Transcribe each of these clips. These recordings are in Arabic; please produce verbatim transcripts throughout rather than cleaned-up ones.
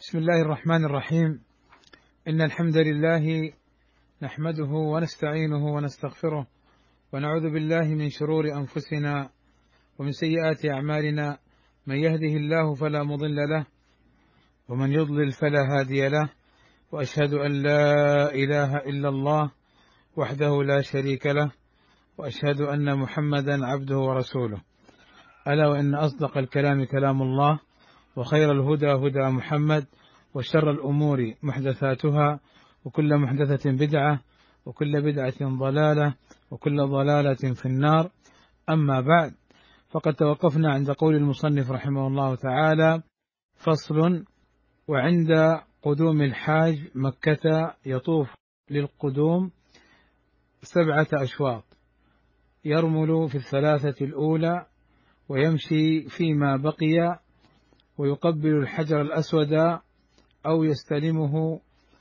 بسم الله الرحمن الرحيم. إن الحمد لله نحمده ونستعينه ونستغفره ونعوذ بالله من شرور أنفسنا ومن سيئات أعمالنا، من يهده الله فلا مضل له ومن يضلل فلا هادي له، وأشهد أن لا إله إلا الله وحده لا شريك له، وأشهد أن محمدا عبده ورسوله. ألا وإن أصدق الكلام كلام الله، وخير الهدى هدى محمد، وشر الأمور محدثاتها، وكل محدثة بدعة، وكل بدعة ضلالة، وكل ضلالة في النار. أما بعد، فقد توقفنا عند قول المصنف رحمه الله تعالى: فصل: وعند قدوم الحاج مكة يطوف للقدوم سبعة أشواط، يرمل في الثلاثة الأولى، ويمشي فيما بقي، ويقبل الحجر الأسود أو يستلمه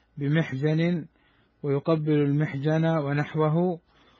بمحجن، ويقبل المحجن ونحوه،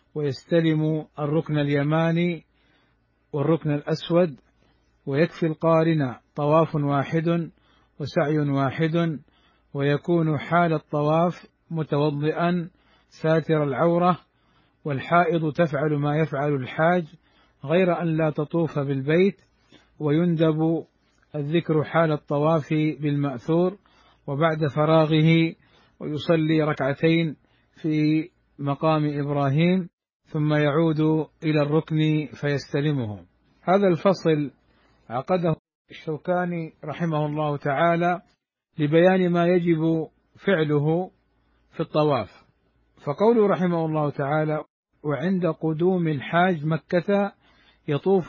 ويستلم الركن اليماني والركن الأسود. ويكفي القارن طواف واحد وسعي واحد، ويكون حال الطواف متوضئا ساتر العورة. والحائض تفعل ما يفعل الحاج غير أن لا تطوف بالبيت. ويندب الذكر حال الطواف بالمأثور وبعد فراغه، ويصلي ركعتين في مقام إبراهيم، ثم يعود إلى الركن فيستلمه. هذا الفصل عقده الشوكاني رحمه الله تعالى لبيان ما يجب فعله في الطواف. فقوله رحمه الله تعالى: وعند قدوم الحاج مكة يطوف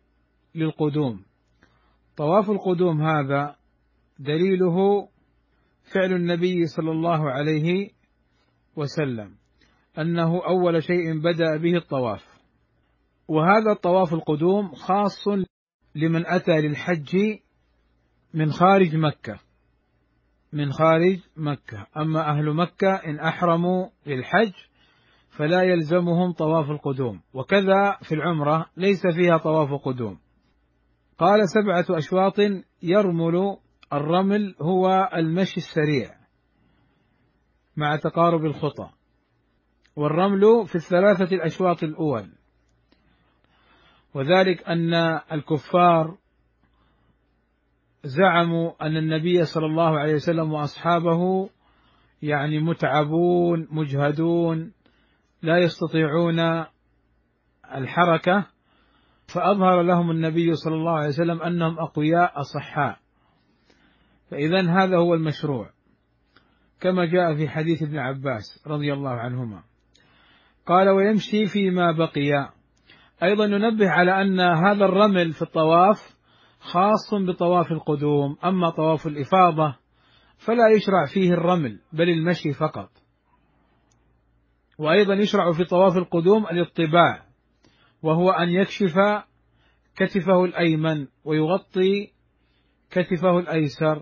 للقدوم. طواف القدوم هذا دليله فعل النبي صلى الله عليه وسلم، أنه أول شيء بدأ به الطواف. وهذا الطواف القدوم خاص لمن أتى للحج من خارج مكة من خارج مكة أما أهل مكة إن أحرموا للحج فلا يلزمهم طواف القدوم، وكذا في العمرة ليس فيها طواف قدوم. قال: سبعة أشواط يرمل. الرمل هو المشي السريع مع تقارب الخطى، والرمل في الثلاثة الأشواط الأول، وذلك أن الكفار زعموا أن النبي صلى الله عليه وسلم وأصحابه يعني متعبون مجهدون لا يستطيعون الحركة، فأظهر لهم النبي صلى الله عليه وسلم أنهم أقوياء أصحاء. فإذن هذا هو المشروع كما جاء في حديث ابن عباس رضي الله عنهما. قال: ويمشي فيما بقي. أيضا ننبه على أن هذا الرمل في الطواف خاص بطواف القدوم، أما طواف الإفاضة فلا يشرع فيه الرمل بل المشي فقط. وأيضا يشرع في طواف القدوم الاطباع، وهو أن يكشف كتفه الأيمن ويغطي كتفه الأيسر،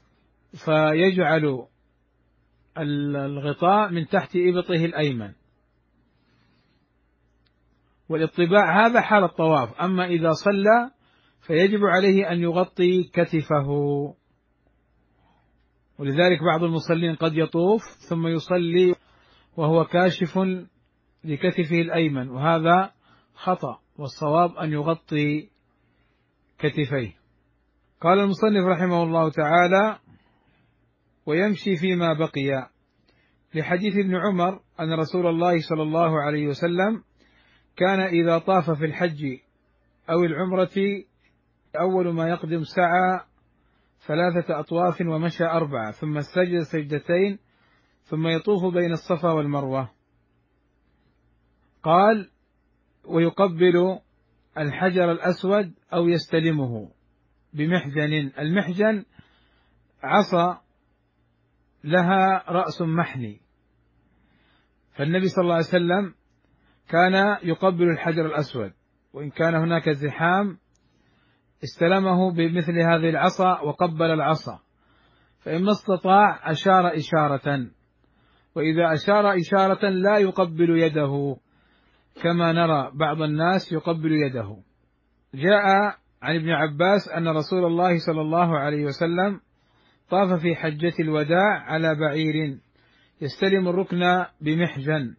فيجعل الغطاء من تحت إبطه الأيمن. والاطباع هذا حال الطواف، أما إذا صلى فيجب عليه أن يغطي كتفه. ولذلك بعض المصلين قد يطوف ثم يصلي وهو كاشف لكتفه الأيمن، وهذا خطأ، والصواب أن يغطي كتفيه. قال المصنف رحمه الله تعالى: ويمشي فيما بقي، لحديث ابن عمر أن رسول الله صلى الله عليه وسلم كان إذا طاف في الحج أو العمرة أول ما يقدم سعى ثلاثة أطواف ومشى أربعة، ثم سجد سجدتين، ثم يطوف بين الصفا والمروة. قال: ويقبل الحجر الأسود أو يستلمه بمحجن. المحجن عصا لها رأس محني، فالنبي صلى الله عليه وسلم كان يقبل الحجر الأسود، وإن كان هناك زحام استلمه بمثل هذه العصا وقبل العصا، فإما استطاع أشار إشارة، وإذا أشار إشارة لا يقبل يده كما نرى بعض الناس يقبل يده. جاء عن ابن عباس أن رسول الله صلى الله عليه وسلم طاف في حجة الوداع على بعير يستلم الركن بمحجن،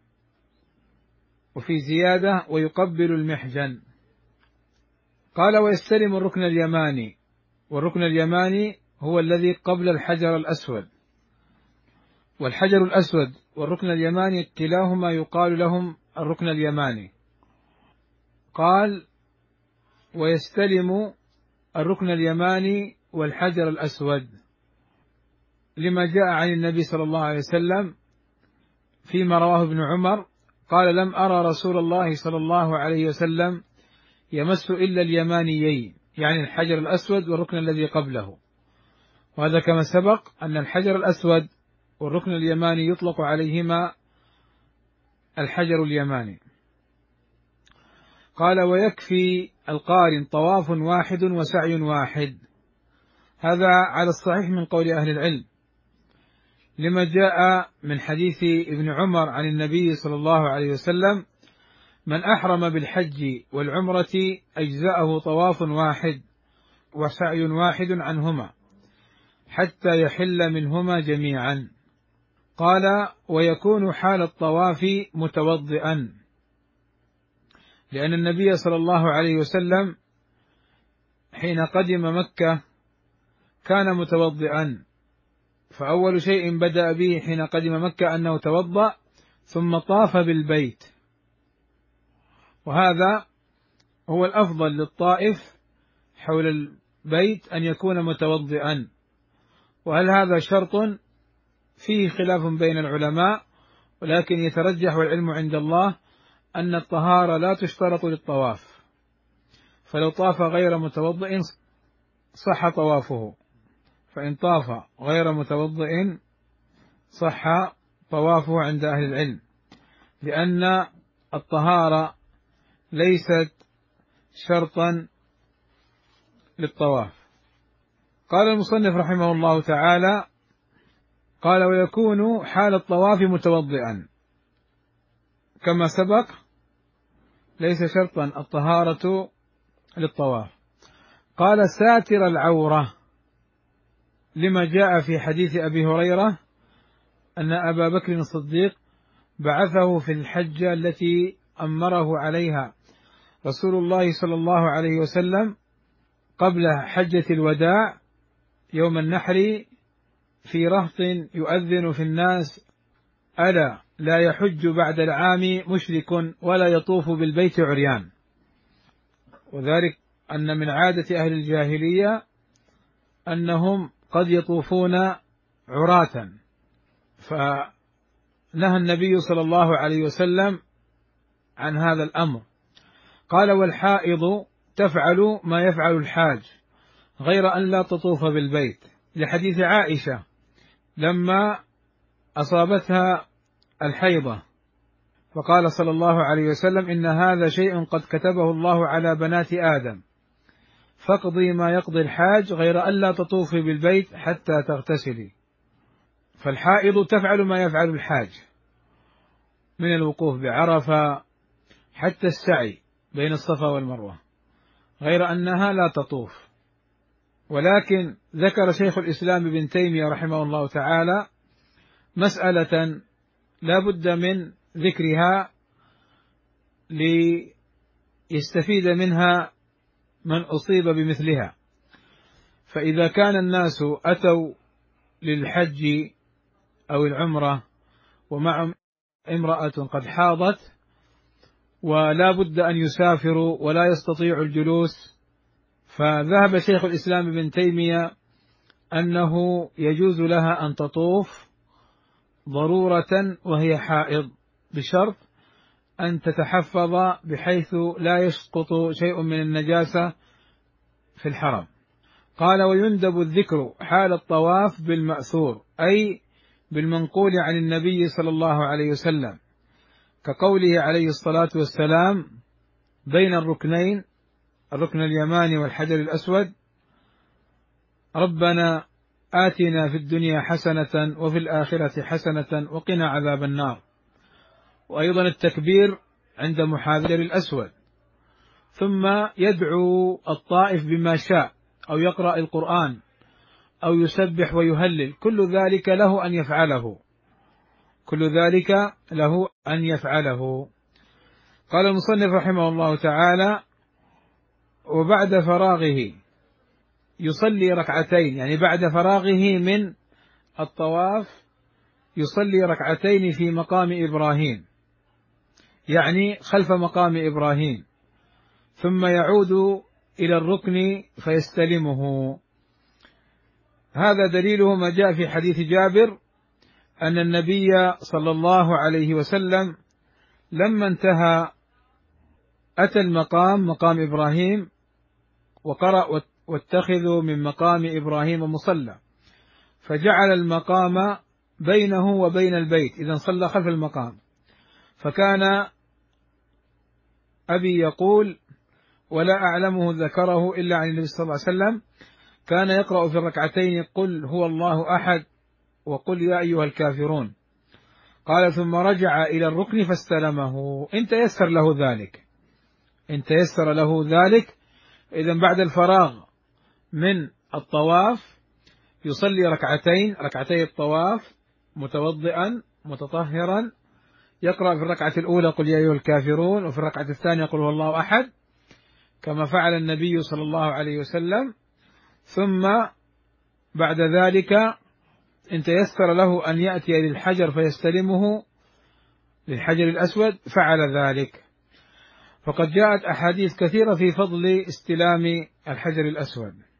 وفي زيادة ويقبل المحجن. قال ويستلم الركن اليماني، والركن اليماني هو الذي قبل الحجر الأسود، والحجر الأسود والركن اليماني كلاهما يقال لهم الركن اليماني. قال ويستلم الركن اليماني والحجر الأسود لما جاء عن النبي صلى الله عليه وسلم فيما رواه ابن عمر قال لم أرى رسول الله صلى الله عليه وسلم يمس إلا اليمانيين، يعني الحجر الأسود والركن الذي قبله. وهذا كما سبق أن الحجر الأسود والركن اليماني يطلق عليهما الحجر اليماني. قال ويكفي القارن طواف واحد وسعي واحد، هذا على الصحيح من قول أهل العلم، لما جاء من حديث ابن عمر عن النبي صلى الله عليه وسلم من أحرم بالحج والعمرة أجزأه طواف واحد وسعي واحد عنهما حتى يحل منهما جميعا. قال ويكون حال الطواف متوضئا، لأن النبي صلى الله عليه وسلم حين قدم مكة كان متوضئا، فأول شيء بدأ به حين قدم مكة أنه توضأ ثم طاف بالبيت، وهذا هو الأفضل للطائف حول البيت أن يكون متوضئا. وهل هذا شرط؟ فيه خلاف بين العلماء، ولكن يترجح والعلم عند الله أن الطهارة لا تشترط للطواف، فلو طاف غير متوضئ صح طوافه، فإن طاف غير متوضئ صح طوافه عند أهل العلم، لأن الطهارة ليست شرطا للطواف. قال المصنف رحمه الله تعالى قال ويكون حال الطواف متوضئا، كما سبق ليس شرطا الطهارة للطواف. قال ساتر العورة، لما جاء في حديث أبي هريرة أن أبا بكر الصديق بعثه في الحجة التي أمره عليها رسول الله صلى الله عليه وسلم قبل حجة الوداع يوم النحر في رهط يؤذن في الناس ألا لا يحج بعد العام مشرك ولا يطوف بالبيت عريان، وذلك أن من عادة أهل الجاهلية أنهم قد يطوفون عراة، فنهى النبي صلى الله عليه وسلم عن هذا الأمر. قال والحائض تفعل ما يفعل الحاج غير أن لا تطوف بالبيت، لحديث عائشة لما أصابتها الحيضة فقال صلى الله عليه وسلم إن هذا شيء قد كتبه الله على بنات آدم فاقضي ما يقضي الحاج غير أن لا تطوفي بالبيت حتى تغتسلي. فالحائض تفعل ما يفعل الحاج من الوقوف بعرفة حتى السعي بين الصفا والمروة، غير أنها لا تطوف. ولكن ذكر شيخ الإسلام ابن تيمية رحمه الله تعالى مسألة لا بد من ذكرها ليستفيد منها من أصيب بمثلها. فإذا كان الناس أتوا للحج أو العمرة ومع امرأة قد حاضت ولا بد أن يسافروا ولا يستطيعوا الجلوس، فذهب شيخ الإسلام ابن تيمية أنه يجوز لها أن تطوف ضرورة وهي حائض، بشرط أن تتحفظ بحيث لا يسقط شيء من النجاسة في الحرم. قال ويندب الذكر حال الطواف بالمأثور، أي بالمنقول عن النبي صلى الله عليه وسلم، كقوله عليه الصلاة والسلام بين الركنين الركن اليماني والحجر الأسود ربنا آتنا في الدنيا حسنة وفي الآخرة حسنة وقنا عذاب النار. وأيضا التكبير عند محاذاة الأسود، ثم يدعو الطائف بما شاء أو يقرأ القرآن أو يسبح ويهلل، كل ذلك له أن يفعله، كل ذلك له أن يفعله. قال المصنف رحمه الله تعالى: وبعد فراغه يصلي ركعتين، يعني بعد فراغه من الطواف يصلي ركعتين في مقام إبراهيم، يعني خلف مقام إبراهيم، ثم يعود إلى الركن فيستلمه. هذا دليله ما جاء في حديث جابر أن النبي صلى الله عليه وسلم لما انتهى أتى المقام مقام إبراهيم وقرأ: واتخذوا من مقام إبراهيم مصلى، فجعل المقام بينه وبين البيت، إذا صلى خلف المقام. فكان أبي يقول، ولا أعلمه ذكره إلا عن النبي صلى الله عليه وسلم، كان يقرأ في الركعتين: قل هو الله أحد وقل يا أيها الكافرون. قال: ثم رجع إلى الركن فاستلمه، إن تيسر له ذلك، إن تيسر له ذلك. إذن بعد الفراغ من الطواف يصلي ركعتين، ركعتي الطواف، متوضئا متطهرا، يقرأ في الركعة الأولى قل يا أيها الكافرون، وفي الركعة الثانية قل هو الله أحد، كما فعل النبي صلى الله عليه وسلم. ثم بعد ذلك إن تيسر له أن يأتي للحجر فيستلمه، للحجر الأسود، فعل ذلك. فقد جاءت أحاديث كثيرة في فضل استلام الحجر الأسود.